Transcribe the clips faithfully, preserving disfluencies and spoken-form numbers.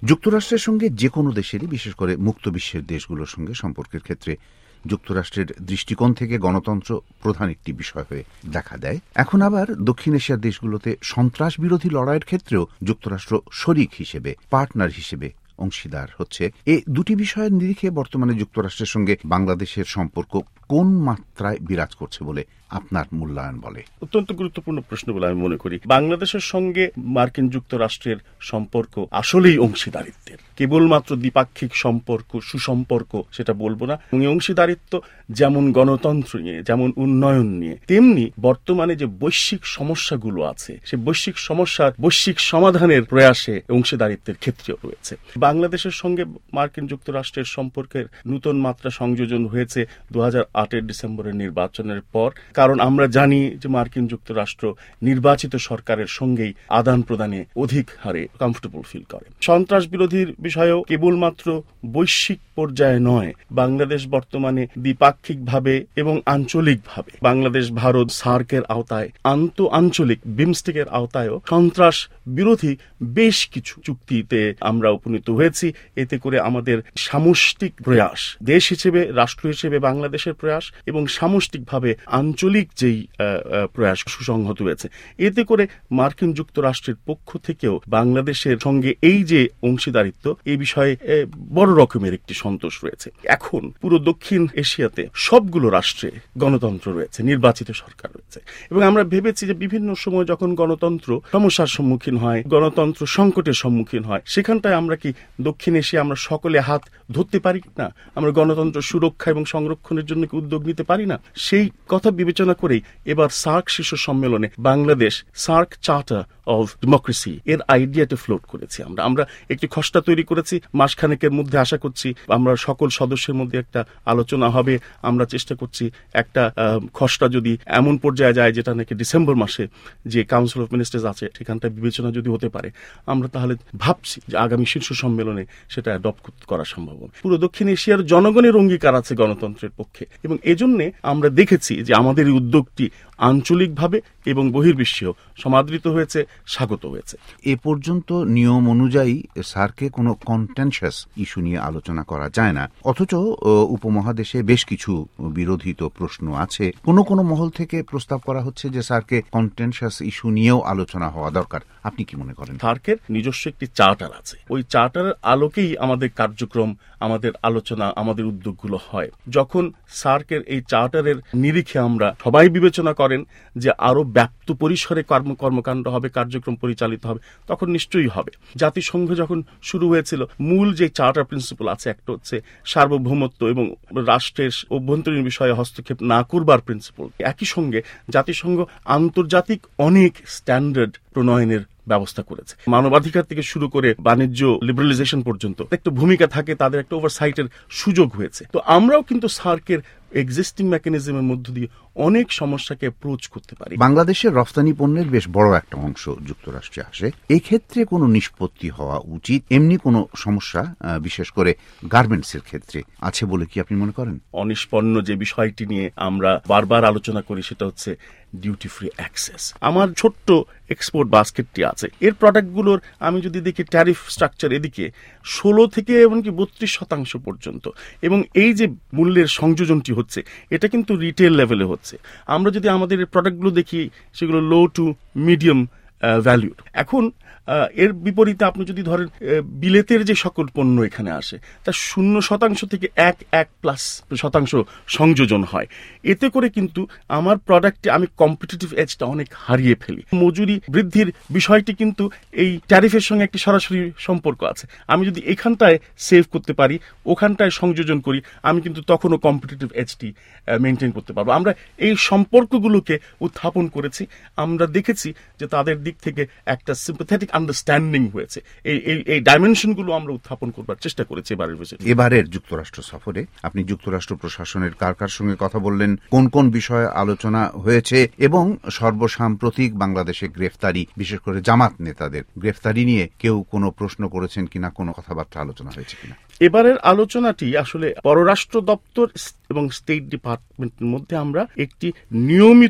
যুক্তরাষ্ট্রের সঙ্গে যে কোনো দেশেরই, বিশেষ করে মুক্ত বিশ্বের দেশগুলোর সঙ্গে সম্পর্কের ক্ষেত্রে যুক্তরাষ্ট্রের দৃষ্টিকোণ থেকে গণতন্ত্র প্রধান একটি বিষয় হয়ে দেখা দেয়। এখন আবার দক্ষিণ এশিয়ার দেশগুলোতে সন্ত্রাস বিরোধী লড়াইয়ের ক্ষেত্রেও যুক্তরাষ্ট্র শরিক হিসেবে, পার্টনার হিসেবে অংশীদার হচ্ছে। এই দুটি বিষয়ের নিরিখে বর্তমানে যুক্তরাষ্ট্রের সঙ্গে বাংলাদেশের সম্পর্ক কোন মাত্রায় বিরাজ করছে বলে আপনার মূল্যায়ন বলে? অত্যন্ত গুরুত্বপূর্ণ প্রশ্ন বলে আমি মনে করি। বাংলাদেশের সঙ্গে মার্কিন যুক্তরাষ্ট্রের সম্পর্ক আসলেই অংশীদারিত্বের, কেবলমাত্র দ্বিপাক্ষিক সম্পর্ক, সুসম্পর্ক সেটা বলবো না। অংশীদারিত্ব যেমন গণতন্ত্র নিয়ে, যেমন উন্নয়ন নিয়ে, তেমনি বর্তমানে যে বৈশ্বিক সমস্যাগুলো আছে সে বৈশ্বিক সমস্যার বৈশ্বিক সমাধানের প্রয়াসে অংশীদারিত্বের ক্ষেত্রেও রয়েছে। বাংলাদেশের সঙ্গে মার্কিন যুক্তরাষ্ট্রের সম্পর্কের নতুন মাত্রা সংযোজন হয়েছে দু হাজার আটের ডিসেম্বরের নির্বাচনের পর। কারণ আমরা জানি যে মার্কিন যুক্তরাষ্ট্র নির্বাচিত সরকারের সঙ্গেই আদান প্রদানে অধিক হারে কমফোর্টেবল ফিল করে। সন্ত্রাস বিরোধীর বিষয়েও কেবলমাত্র বৈশ্বিক পর্যায়ে নয়, বাংলাদেশ বর্তমানে দ্বিপাক্ষিকভাবে এবং আঞ্চলিকভাবে বাংলাদেশ ভারত সার্কের আওতায়, আন্ত আঞ্চলিক বিমস্টেকের আওতায়ও সন্ত্রাস বিরোধী বেশ কিছু চুক্তিতে আমরা উপনীত হয়েছি। এতে করে আমাদের সামষ্টিক প্রয়াস, দেশ হিসেবে, রাষ্ট্র হিসেবে বাংলাদেশের প্রয়াস এবং সামষ্টিকভাবে আঞ্চলিক যেই প্রয়াস সুসংহত হয়েছে। এতে করে মার্কিন যুক্তরাষ্ট্রের পক্ষ থেকেও বাংলাদেশের সঙ্গে এই যে অংশীদারিত্ব, এই বিষয়ে বড় রকমের একটি সন্তোষ রয়েছে। এখন পুরো দক্ষিণ এশিয়াতে সবগুলো রাষ্ট্রে গণতন্ত্র রয়েছে, নির্বাচিত সরকার রয়েছে, এবং আমরা ভেবেছি যে বিভিন্ন সময় যখন গণতন্ত্র সমস্যার সম্মুখীন হয়, গণতন্ত্র সংকটের সম্মুখীন হয়, সেখানটায় আমরা কি দক্ষিণ এশিয়া আমরা সকলে হাত ধরতে পারি না? আমরা গণতন্ত্র সুরক্ষা এবং সংরক্ষণের জন্য কি উদ্যোগ নিতে পারি না? সেই কথা বিবেচনা করেই এবার সার্ক শীর্ষ সম্মেলনে Bangladesh SAARC charter of democracy এর আইডিয়াটা ফ্লোট করেছি। আমরা আমরা একটি খসড়া তৈরি করেছি। মাসখানেকের মধ্যে আশা করছি আমরা সকল সদস্যের মধ্যে একটা আলোচনা হবে। আমরা চেষ্টা করছি একটা খসড়া যদি এমন পর্যায়ে যায় যেটা নাকি ডিসেম্বর মাসে যে কাউন্সিল অফ মিনিস্টার্স আছে সেখানটা বিবেচনা যদি হতে পারে, আমরা তাহলে ভাবছি যে আগামী শীর্ষ সম্মেলনে সেটা অ্যাডপ্ট করা সম্ভব হবে। পুরো দক্ষিণ এশিয়ার জনগণের অঙ্গীকার আছে গণতন্ত্রের পক্ষে, এবং এজন্য আমরা দেখেছি যে আমাদের এই উদ্যোগটি আঞ্চলিকভাবে এবং বহির্বিশ্বেও সমাদৃত হয়েছে, স্বাগত হয়েছে। এ পর্যন্ত নিয়ম অনুযায়ী সার্কে কোনো কন্টেনশাস ইস্যু নিয়ে আলোচনা করা যায় না, অথচ উপমহাদেশে বেশ কিছু বিরোধিত প্রশ্ন আছে। কোনো কোনো মহল থেকে প্রস্তাব করা হচ্ছে যে সার্কে কন্টেনশাস ইস্যু নিয়েও আলোচনা হওয়া দরকার। আপনি কি মনে করেন? সার্কের নিজস্ব একটি চার্টার আছে, ওই চার্টারের আলোকেই আমাদের কার্যক্রম, আমাদের আলোচনা, আমাদের উদ্যোগগুলো হয়। যখন সার্কের এই চার্টারের নিরিখে আমরা সবাই বিবেচনা করেন যে আরো ব্যাপ্ত পরিসরে কর্ম কর্মকাণ্ড হবে, কার্যক্রম পরিচালিত হবে, তখন নিশ্চয়ই হবে। জাতিসংঘ যখন শুরু হয়েছিল, মূল যে চার্টার প্রিন্সিপাল আছে, একটা হচ্ছে সার্বভৌমত্ব এবং রাষ্ট্রের অভ্যন্তরীণ বিষয়ে হস্তক্ষেপ না করবার প্রিন্সিপাল। একই সঙ্গে জাতিসংঘ আন্তর্জাতিক অনেক স্ট্যান্ডার্ড প্রণয়নের ব্যবস্থা করেছে। মানবাধিকার থেকে শুরু করে বাণিজ্য লিবারালাইজেশন পর্যন্ত একটা ভূমিকা থাকে, তাদের একটা ওভারসাইটের সুযোগ হয়েছে। তো আমরাও কিন্তু সার্কের এক্সিস্টিং মেকানিজমের মধ্য দিয়ে অনেক সমস্যাকে অ্যাপ্রোচ করতে পারি। বাংলাদেশের রফতানি পণ্যের বেশ বড় একটা অংশ যুক্তরাষ্ট্রে আসে। এই ক্ষেত্রে কোনো নিষ্পত্তি হওয়া উচিত, এমনি কোনো সমস্যা বিশেষ করে গার্মেন্টসের ক্ষেত্রে আছে বলে কি আপনি মনে করেন? অনিষ্পন্ন যে বিষয়টি নিয়ে আমরা বারবার আলোচনা করি সেটা হচ্ছে ডিউটি ফ্রি অ্যাক্সেস। আমার ছোট্ট এক্সপোর্ট বাস্কেটটি আছে, এর প্রোডাক্টগুলোর আমি যদি দেখি ট্যারিফ স্ট্রাকচার এদিকে ষোলো থেকে এমনকি বত্রিশ শতাংশ পর্যন্ত, এবং এই যে মূল্যের সংযোজনটি হচ্ছে এটা কিন্তু রিটেল লেভেলে হচ্ছে। আমরা যদি আমাদের প্রোডাক্টগুলো দেখি সেগুলো লো টু মিডিয়াম ভ্যালুড। এখন এর বিপরীতে আপনি যদি ধরেন বিলেতের যে সকল পণ্য এখানে আসে তার শূন্য শতাংশ থেকে এক এক প্লাস শতাংশ সংযোজন হয়। এতে করে কিন্তু আমার প্রোডাক্টে আমি কম্পিটিটিভ এজটা অনেক হারিয়ে ফেলি। মজুরি বৃদ্ধির বিষয়টি কিন্তু এই ট্যারিফের সঙ্গে একটি সরাসরি সম্পর্ক আছে। আমি যদি এখানটায় সেভ করতে পারি, ওখানটায় সংযোজন করি, আমি কিন্তু তখনও কম্পিটিটিভ এজটি মেনটেন করতে পারবো। আমরা এই সম্পর্কগুলোকে উত্থাপন করেছি। আমরা দেখেছি যে তাদের দিক থেকে একটা সিম্প্যাথেটিক আন্ডারস্ট্যান্ডিং হয়েছে। এই এই ডাইমেনশনগুলো আমরা উত্থাপন করবার চেষ্টা করেছি এবারের ভিজিটে। এবারের যুক্তরাষ্ট্র সফরে আপনি যুক্তরাষ্ট্র প্রশাসনের কার কার সঙ্গে কথা বললেন, কোন কোন বিষয়ে আলোচনা হয়েছে, এবং সর্বসাম্প্রতিক বাংলাদেশে গ্রেফতারি, বিশেষ করে জামাত নেতাদের গ্রেফতারি নিয়ে কেউ কোনো প্রশ্ন করেছেন কিনা, কোনো কথাবার্তা আলোচনা হয়েছে কিনা? এবারের আলোচনাটি আসলে পররাষ্ট্র দপ্তর এবং স্টেট ডিপার্টমেন্টের মধ্যে আমরা একটি নিয়মিত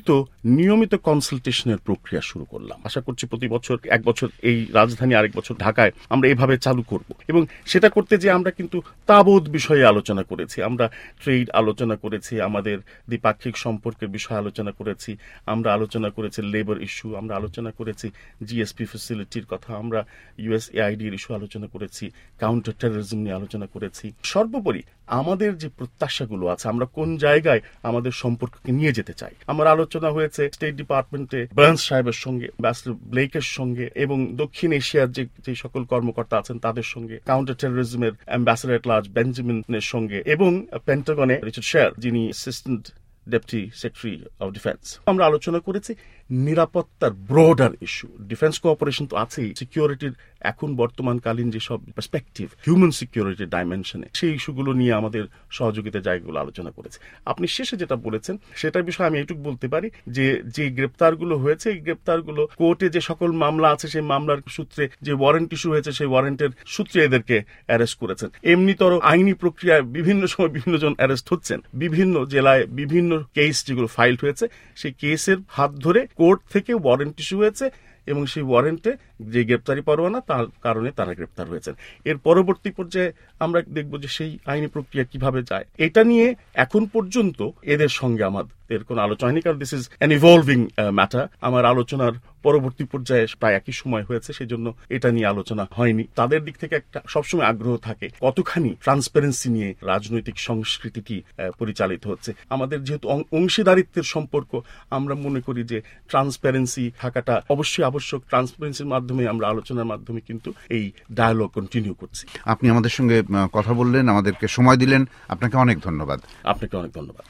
নিয়মিত কনসালটেশনের প্রক্রিয়া শুরু করলাম। আশা করছি প্রতি বছর এক বছর এই রাজধানী, আরেক বছর ঢাকায় আমরা এভাবে চালু করব। এবং সেটা করতে যে আমরা কিন্তু তাবৎ বিষয়ে আলোচনা করেছি, আমরা ট্রেড আলোচনা করেছি, আমাদের দ্বিপাক্ষিক সম্পর্কের বিষয়ে আলোচনা করেছি, আমরা আলোচনা করেছি লেবার ইস্যু, আমরা আলোচনা করেছি জিএসপি ফ্যাসিলিটির কথা, আমরা ইউএসএআইডির ইস্যু আলোচনা করেছি, কাউন্টার টেররিজম নিয়ে আলোচনা করেছি। সর্বোপরি আমাদের যে প্রত্যাশাগুলো আছে, আমরা কোন জায়গায় আমাদের সম্পর্ককে নিয়ে যেতে চাই, আমার আলোচনা হয়েছে স্টেট ডিপার্টমেন্টে বার্নস সাহেবের সঙ্গে, অ্যাম্বাসেডর ব্লেকের সঙ্গে এবং দক্ষিণ এশিয়ার যে যে সকল কর্মকর্তা আছেন তাদের সঙ্গে, কাউন্টার টেররিজমের অ্যাম্বাসেডর এট লার্জ বেঞ্জামিনের সঙ্গে এবং পেন্টাগনে রিচার্ড শেয়ার, যিনি assistant deputy secretary of defence. আমরা আলোচনা করেছি নিরাপত্তার ব্রডার ইস্যু। ডিফেন্স কোঅপারেশন তো আছেই, সিকিউরিটির এখন বর্তমানকালীন যেসব পার্সপেক্টিভ হিউম্যান সিকিউরিটির ডাইমেনশনে সেই ইস্যুগুলো নিয়ে আমাদের সহযোগিতার জায়গাগুলো আলোচনা করেছে। আপনি শেষে যেটা বলেছেন সেটার বিষয়ে আমি এটুকু বলতে পারি যে যে গ্রেপ্তারগুলো হয়েছে, এই গ্রেপ্তারগুলো কোর্টে যে সকল মামলা আছে সেই মামলার সূত্রে যে ওয়ারেন্ট ইস্যু হয়েছে সেই ওয়ারেন্টের সূত্রে এদেরকে অ্যারেস্ট করেছেন। এমনিতর আইনি প্রক্রিয়ায় বিভিন্ন সময় বিভিন্ন জন অ্যারেস্ট হচ্ছেন, বিভিন্ন জেলায় বিভিন্ন কেস যেগুলো ফাইলড হয়েছে সেই কেসের হাত ধরে কোর্ট থেকে ওয়ারেন্ট ইস্যু হয়েছে এবং সেই ওয়ারেন্টে যে গ্রেপ্তারি পরোয়ানা তার কারণে তারা গ্রেপ্তার হয়েছেন। এর পরবর্তী পর্যায়ে আমরা দেখব যে সেই আইনি প্রক্রিয়া কিভাবে যায়। এটা নিয়ে এখন পর্যন্ত এদের সঙ্গে আমাদের কোনো আলোচনা হয়নি, কারণ this is an evolving matter. আমার আলোচনার পরবর্তী পর্যায়ে প্রায় একই সময় হয়েছে, সেই জন্য এটা নিয়ে আলোচনা হয়নি। তাদের দিক থেকে একটা সবসময় আগ্রহ থাকে কতখানি ট্রান্সপারেন্সি নিয়ে রাজনৈতিক সংস্কৃতিটি পরিচালিত হচ্ছে। আমাদের যেহেতু অংশীদারিত্বের সম্পর্ক, আমরা মনে করি যে ট্রান্সপারেন্সি থাকাটা অবশ্যই আবশ্যক। ট্রান্সপারেন্সির মাধ্যমে আমরা আলোচনার মাধ্যমে কিন্তু এই ডায়ালগ কন্টিনিউ করছি। আপনি আমাদের সঙ্গে কথা বললেন, আমাদেরকে সময় দিলেন, আপনাকে অনেক ধন্যবাদ। আপনাকে অনেক ধন্যবাদ।